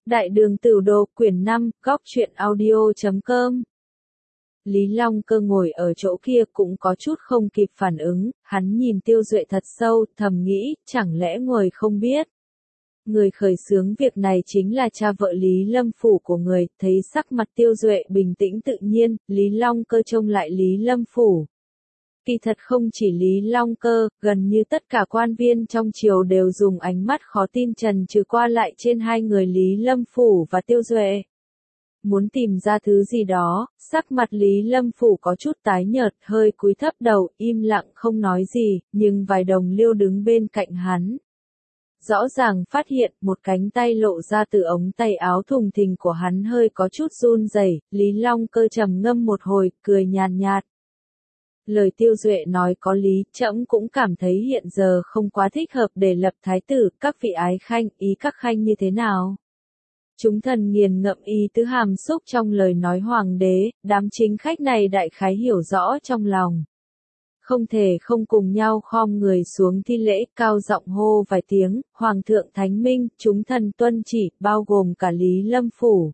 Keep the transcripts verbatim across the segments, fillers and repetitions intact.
Đại đường Tửu Đồ quyển năm, góc truyện audio chấm com. Lý Long Cơ ngồi ở chỗ kia cũng có chút không kịp phản ứng, hắn nhìn Tiêu Duệ thật sâu, thầm nghĩ, chẳng lẽ người không biết. Người khởi xướng việc này chính là cha vợ Lý Lâm Phủ của người, thấy sắc mặt Tiêu Duệ bình tĩnh tự nhiên, Lý Long Cơ trông lại Lý Lâm Phủ. Kỳ thật không chỉ Lý Long Cơ, gần như tất cả quan viên trong triều đều dùng ánh mắt khó tin trần trừ qua lại trên hai người Lý Lâm Phủ và Tiêu Duệ. Muốn tìm ra thứ gì đó, sắc mặt Lý Lâm Phủ có chút tái nhợt, hơi cúi thấp đầu, im lặng không nói gì, nhưng vài đồng liêu đứng bên cạnh hắn. Rõ ràng phát hiện một cánh tay lộ ra từ ống tay áo thùng thình của hắn hơi có chút run rẩy. Lý Long Cơ trầm ngâm một hồi, cười nhàn nhạt. Lời Tiêu Duệ nói có lý, trẫm cũng cảm thấy hiện giờ không quá thích hợp để lập thái tử, các vị ái khanh, ý các khanh như thế nào? Chúng thần nghiền ngẫm ý tứ hàm xúc trong lời nói hoàng đế, đám chính khách này đại khái hiểu rõ trong lòng. Không thể không cùng nhau khom người xuống thi lễ, cao giọng hô vài tiếng, Hoàng thượng thánh minh, chúng thần tuân chỉ, bao gồm cả Lý Lâm Phủ.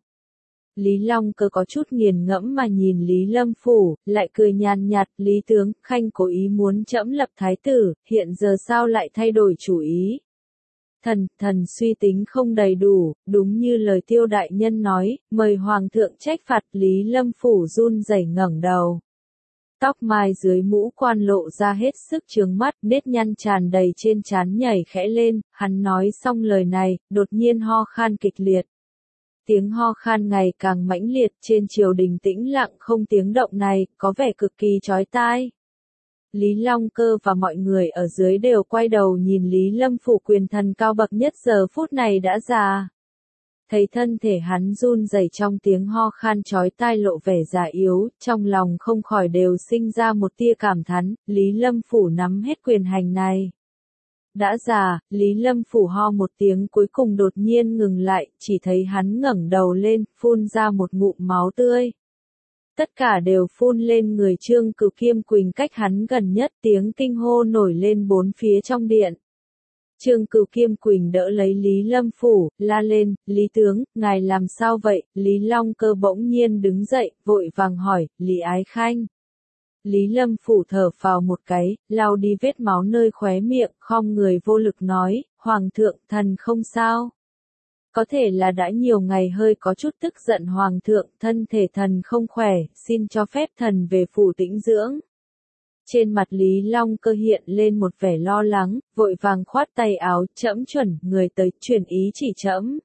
Lý Long Cơ có chút nghiền ngẫm mà nhìn Lý Lâm Phủ, lại cười nhàn nhạt, Lý tướng, khanh cố ý muốn trẫm lập thái tử, hiện giờ sao lại thay đổi chủ ý? Thần, thần suy tính không đầy đủ, đúng như lời Tiêu đại nhân nói, mời Hoàng thượng trách phạt. Lý Lâm Phủ run rẩy ngẩng đầu. Tóc mai dưới mũ quan lộ ra hết sức trướng mắt, nếp nhăn tràn đầy trên trán nhảy khẽ lên, hắn nói xong lời này, đột nhiên ho khan kịch liệt. Tiếng ho khan ngày càng mãnh liệt, trên triều đình tĩnh lặng không tiếng động này, có vẻ cực kỳ chói tai. Lý Long Cơ và mọi người ở dưới đều quay đầu nhìn Lý Lâm Phủ quyền thần cao bậc nhất giờ phút này đã già. Thấy thân thể hắn run rẩy trong tiếng ho khan chói tai lộ vẻ già yếu, trong lòng không khỏi đều sinh ra một tia cảm thán, Lý Lâm Phủ nắm hết quyền hành này. Đã già, Lý Lâm Phủ ho một tiếng cuối cùng đột nhiên ngừng lại, chỉ thấy hắn ngẩng đầu lên, phun ra một ngụm máu tươi. Tất cả đều phun lên người Trương Cửu Kiêm Quỳnh cách hắn gần nhất, tiếng kinh hô nổi lên bốn phía trong điện. Trương Cửu Kiêm Quỳnh đỡ lấy Lý Lâm Phủ, la lên, Lý tướng, ngài làm sao vậy? Lý Long Cơ bỗng nhiên đứng dậy, vội vàng hỏi, Lý ái khanh. Lý Lâm Phủ thở phào một cái, lau đi vết máu nơi khóe miệng, khom người vô lực nói, Hoàng thượng, thần không sao. Có thể là đã nhiều ngày hơi có chút tức giận Hoàng thượng, thân thể thần không khỏe, xin cho phép thần về phủ tĩnh dưỡng. Trên mặt Lý Long Cơ hiện lên một vẻ lo lắng, vội vàng khoát tay áo, trẫm chuẩn, người tới, truyền ý chỉ trẫm.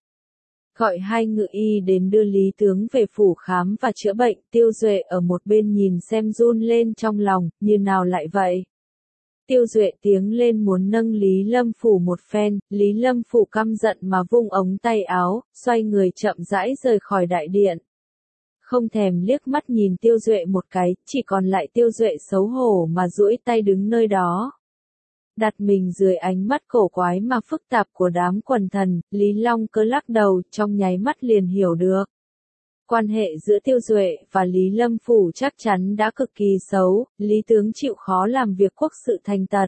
Gọi hai ngự y đến đưa Lý tướng về phủ khám và chữa bệnh. Tiêu Duệ ở một bên nhìn xem run lên trong lòng, như nào lại vậy? Tiêu Duệ tiếng lên muốn nâng Lý Lâm Phủ một phen, Lý Lâm Phủ căm giận mà vung ống tay áo, xoay người chậm rãi rời khỏi đại điện. Không thèm liếc mắt nhìn Tiêu Duệ một cái, chỉ còn lại Tiêu Duệ xấu hổ mà duỗi tay đứng nơi đó. Đặt mình dưới ánh mắt cổ quái mà phức tạp của đám quần thần, Lý Long Cơ lắc đầu, trong nháy mắt liền hiểu được. Quan hệ giữa Tiêu Duệ và Lý Lâm Phủ chắc chắn đã cực kỳ xấu, Lý tướng chịu khó làm việc quốc sự thành tật.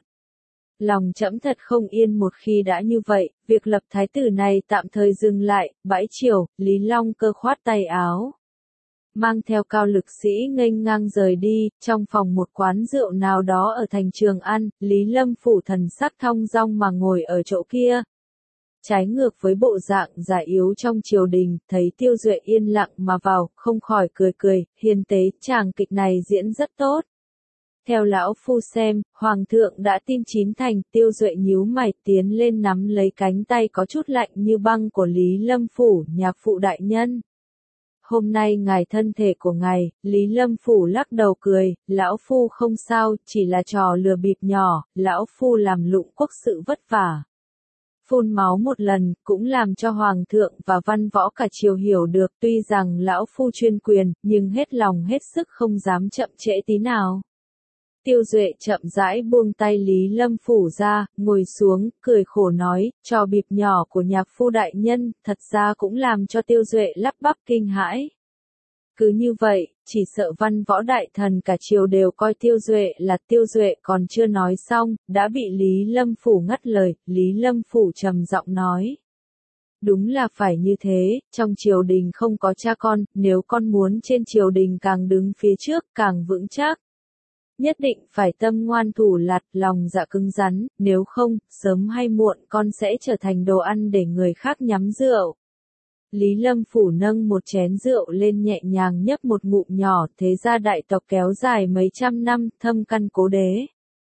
Lòng trẫm thật không yên một khi đã như vậy, việc lập thái tử này tạm thời dừng lại. Bãi chiều, Lý Long Cơ khoát tay áo. Mang theo cao lực sĩ nghênh ngang rời đi, trong phòng một quán rượu nào đó ở thành Trường An, Lý Lâm Phủ thần sắc thong dong mà ngồi ở chỗ kia. Trái ngược với bộ dạng già yếu trong triều đình, thấy Tiêu Duệ yên lặng mà vào, không khỏi cười cười, hiền tế, chàng kịch này diễn rất tốt. Theo lão phu xem, Hoàng thượng đã tin chín thành. Tiêu Duệ nhíu mày tiến lên nắm lấy cánh tay có chút lạnh như băng của Lý Lâm Phủ, nhạc phụ đại nhân. Hôm nay ngài thân thể của ngài, Lý Lâm Phủ lắc đầu cười, lão phu không sao, chỉ là trò lừa bịp nhỏ, lão phu làm lụng quốc sự vất vả. Phun máu một lần, cũng làm cho Hoàng thượng và văn võ cả triều hiểu được, tuy rằng lão phu chuyên quyền, nhưng hết lòng hết sức không dám chậm trễ tí nào. Tiêu Duệ chậm rãi buông tay Lý Lâm Phủ ra, ngồi xuống, cười khổ nói, trò bịp nhỏ của nhạc phu đại nhân, thật ra cũng làm cho Tiêu Duệ lắp bắp kinh hãi. Cứ như vậy, chỉ sợ văn võ đại thần cả triều đều coi Tiêu Duệ là Tiêu Duệ còn chưa nói xong, đã bị Lý Lâm Phủ ngắt lời. Lý Lâm Phủ trầm giọng nói. Đúng là phải như thế, trong triều đình không có cha con, nếu con muốn trên triều đình càng đứng phía trước, càng vững chắc. Nhất định phải tâm ngoan thủ lạt, lòng dạ cứng rắn, nếu không, sớm hay muộn con sẽ trở thành đồ ăn để người khác nhắm rượu. Lý Lâm Phủ nâng một chén rượu lên nhẹ nhàng nhấp một ngụm nhỏ, thế gia đại tộc kéo dài mấy trăm năm, thâm căn cố đế.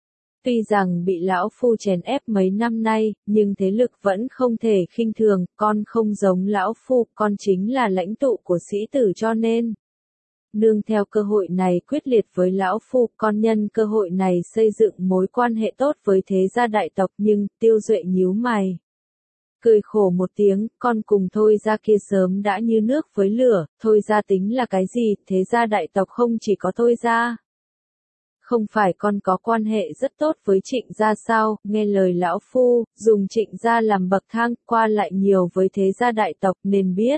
Tuy rằng bị lão phu chèn ép mấy năm nay, nhưng thế lực vẫn không thể khinh thường, con không giống lão phu, con chính là lãnh tụ của sĩ tử cho nên. Nương theo cơ hội này quyết liệt với lão phu, con nhân cơ hội này xây dựng mối quan hệ tốt với thế gia đại tộc nhưng, Tiêu Duệ nhíu mày. Cười khổ một tiếng, con cùng thôi ra kia sớm đã như nước với lửa, thôi ra tính là cái gì, thế gia đại tộc không chỉ có thôi ra. Không phải con có quan hệ rất tốt với Trịnh gia sao, nghe lời lão phu, dùng Trịnh gia làm bậc thang, qua lại nhiều với thế gia đại tộc nên biết.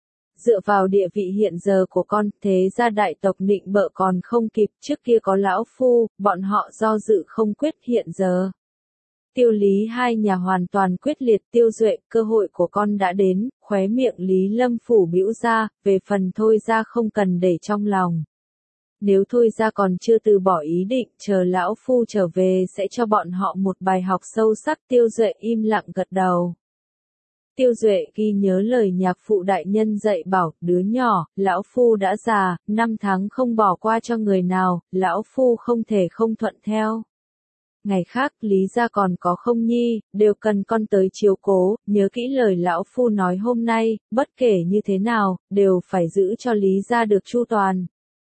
Dựa vào địa vị hiện giờ của con, thế gia đại tộc nịnh bợ còn không kịp, trước kia có lão phu, bọn họ do dự không quyết hiện giờ. Tiêu Lý hai nhà hoàn toàn quyết liệt. Tiêu Duệ, cơ hội của con đã đến, khóe miệng Lý Lâm Phủ bĩu ra, về phần thôi ra không cần để trong lòng. Nếu thôi ra còn chưa từ bỏ ý định, chờ lão phu trở về sẽ cho bọn họ một bài học sâu sắc. Tiêu Duệ im lặng gật đầu. Tiêu Duệ ghi nhớ lời nhạc phụ đại nhân dạy bảo, đứa nhỏ, lão phu đã già, năm tháng không bỏ qua cho người nào, lão phu không thể không thuận theo. Ngày khác Lý gia còn có không nhi, đều cần con tới chiếu cố, nhớ kỹ lời lão phu nói hôm nay, bất kể như thế nào, đều phải giữ cho Lý gia được chu toàn.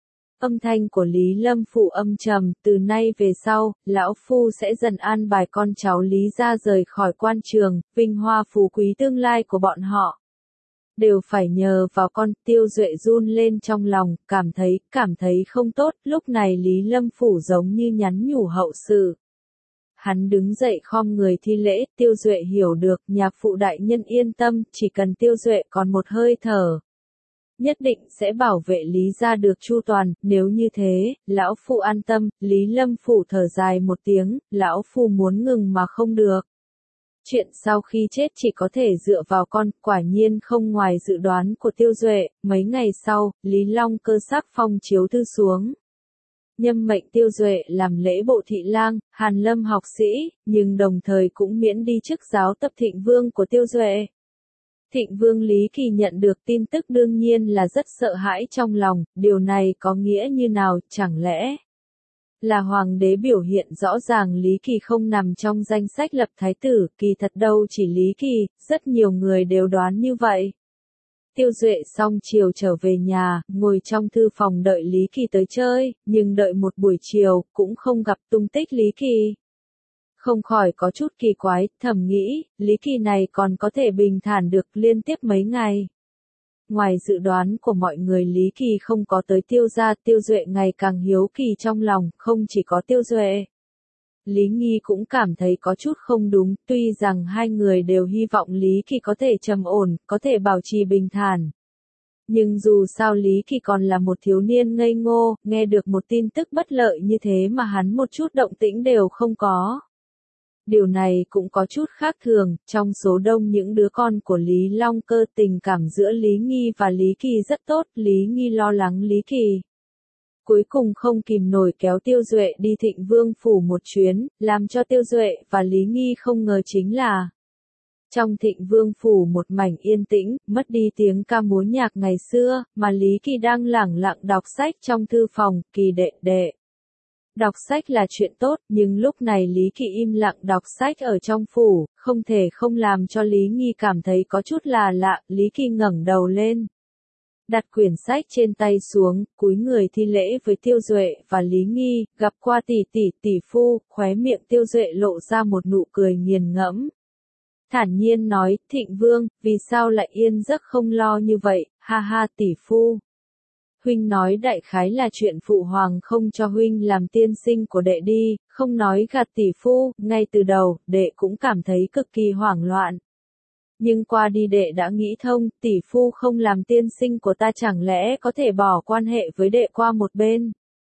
Âm thanh của Lý Lâm Phụ âm trầm, từ nay về sau, lão phu sẽ dần an bài con cháu Lý gia rời khỏi quan trường, vinh hoa phú quý tương lai của bọn họ. Đều phải nhờ vào con. Tiêu Duệ run lên trong lòng, cảm thấy, cảm thấy không tốt, lúc này Lý Lâm Phủ giống như nhắn nhủ hậu sự. Hắn đứng dậy khom người thi lễ, Tiêu Duệ hiểu được, nhạc phụ đại nhân yên tâm, chỉ cần Tiêu Duệ còn một hơi thở. Nhất định sẽ bảo vệ Lý gia được chu toàn, nếu như thế, lão phu an tâm. Lý Lâm Phủ thở dài một tiếng, lão phu muốn ngừng mà không được. Chuyện sau khi chết chỉ có thể dựa vào con, quả nhiên không ngoài dự đoán của Tiêu Duệ. Mấy ngày sau, Lý Long Cơ sắc phong chiếu thư xuống. Nhâm mệnh Tiêu Duệ làm lễ bộ thị lang, Hàn Lâm học sĩ, nhưng đồng thời cũng miễn đi chức giáo tập Thịnh Vương của Tiêu Duệ. Thịnh Vương Lý Kỳ nhận được tin tức đương nhiên là rất sợ hãi trong lòng, điều này có nghĩa như nào, chẳng lẽ là hoàng đế biểu hiện rõ ràng Lý Kỳ không nằm trong danh sách lập thái tử, kỳ thật đâu chỉ Lý Kỳ, rất nhiều người đều đoán như vậy. Tiêu Duệ xong chiều trở về nhà, ngồi trong thư phòng đợi Lý Kỳ tới chơi, nhưng đợi một buổi chiều, cũng không gặp tung tích Lý Kỳ. Không khỏi có chút kỳ quái, thầm nghĩ, Lý Kỳ này còn có thể bình thản được liên tiếp mấy ngày. Ngoài dự đoán của mọi người Lý Kỳ không có tới Tiêu gia, Tiêu Duệ ngày càng hiếu kỳ trong lòng, không chỉ có Tiêu Duệ. Lý Nghi cũng cảm thấy có chút không đúng, tuy rằng hai người đều hy vọng Lý Kỳ có thể trầm ổn, có thể bảo trì bình thản. Nhưng dù sao Lý Kỳ còn là một thiếu niên ngây ngô, nghe được một tin tức bất lợi như thế mà hắn một chút động tĩnh đều không có. Điều này cũng có chút khác thường, trong số đông những đứa con của Lý Long Cơ tình cảm giữa Lý Nghi và Lý Kỳ rất tốt, Lý Nghi lo lắng Lý Kỳ. Cuối cùng không kìm nổi kéo Tiêu Duệ đi Thịnh Vương Phủ một chuyến, làm cho Tiêu Duệ và Lý Nghi không ngờ chính là trong Thịnh Vương Phủ một mảnh yên tĩnh, mất đi tiếng ca múa nhạc ngày xưa, mà Lý Kỳ đang lẳng lặng đọc sách trong thư phòng. Kỳ đệ đệ. Đọc sách là chuyện tốt, nhưng lúc này Lý Kỳ im lặng đọc sách ở trong phủ, không thể không làm cho Lý Nghi cảm thấy có chút là lạ. Lý Kỳ ngẩng đầu lên, đặt quyển sách trên tay xuống, cúi người thi lễ với Tiêu Duệ và Lý Nghi, gặp qua tỷ tỷ, tỷ phu, khóe miệng Tiêu Duệ lộ ra một nụ cười nghiền ngẫm. Thản nhiên nói, Thịnh Vương, vì sao lại yên giấc không lo như vậy, ha ha tỷ phu. Huynh nói đại khái là chuyện phụ hoàng không cho huynh làm tiên sinh của đệ đi, không nói gạt tỷ phu, ngay từ đầu, đệ cũng cảm thấy cực kỳ hoảng loạn. Nhưng qua đi đệ đã nghĩ thông, tỷ phu không làm tiên sinh của ta chẳng lẽ có thể bỏ quan hệ với đệ qua một bên.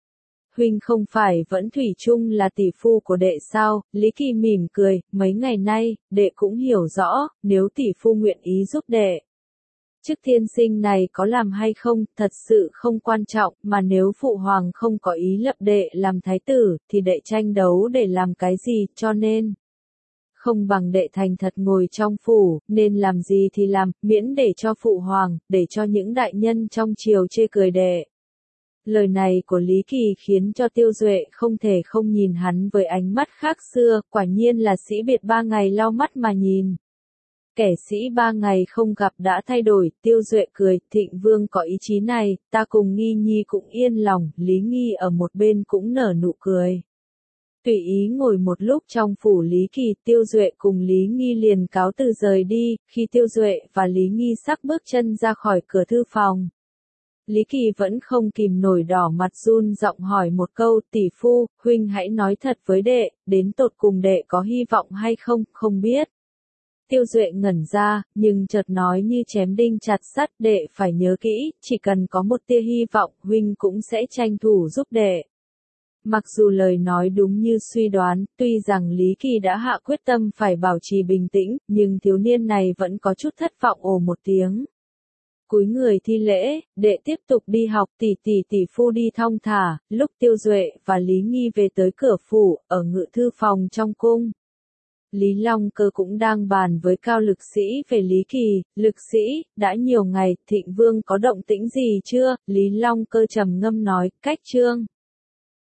huynh không phải vẫn thủy chung là tỷ phu của đệ sao? Lý Kỳ mỉm cười, mấy ngày nay, đệ cũng hiểu rõ, nếu tỷ phu nguyện ý giúp đệ. Chức thiên sinh này có làm hay không, thật sự không quan trọng, mà nếu phụ hoàng không có ý lập đệ làm thái tử, thì đệ tranh đấu để làm cái gì, cho nên không bằng đệ thành thật ngồi trong phủ, nên làm gì thì làm, miễn để cho phụ hoàng, để cho những đại nhân trong triều chê cười đệ. Lời này của Lý Kỳ khiến cho Tiêu Duệ không thể không nhìn hắn với ánh mắt khác xưa, quả nhiên là sĩ biệt ba ngày lau mắt mà nhìn. Kẻ sĩ ba ngày không gặp đã thay đổi, Tiêu Duệ cười, Thịnh Vương có ý chí này, ta cùng Nghi Nhi cũng yên lòng, Lý Nghi ở một bên cũng nở nụ cười. Tùy ý ngồi một lúc trong phủ Lý Kỳ, Tiêu Duệ cùng Lý Nghi liền cáo từ rời đi, khi Tiêu Duệ và Lý Nghi sắp bước chân ra khỏi cửa thư phòng. Lý Kỳ vẫn không kìm nổi đỏ mặt run giọng hỏi một câu, tỷ phu, huynh hãy nói thật với đệ, đến tột cùng đệ có hy vọng hay không, không biết. Tiêu Duệ ngẩn ra, nhưng chợt nói như chém đinh chặt sắt, đệ phải nhớ kỹ, chỉ cần có một tia hy vọng, huynh cũng sẽ tranh thủ giúp đệ. Mặc dù lời nói đúng như suy đoán, tuy rằng Lý Kỳ đã hạ quyết tâm phải bảo trì bình tĩnh, nhưng thiếu niên này vẫn có chút thất vọng ồ một tiếng. Cúi người thi lễ, đệ tiếp tục đi học, tỷ tỷ tỷ phu đi thong thả, lúc Tiêu Duệ và Lý Nghi về tới cửa phủ, ở ngự thư phòng trong cung. Lý Long Cơ cũng đang bàn với Cao Lực Sĩ về Lý Kỳ, Lực Sĩ, đã nhiều ngày, Thịnh Vương có động tĩnh gì chưa? Lý Long Cơ trầm ngâm nói, cách trương.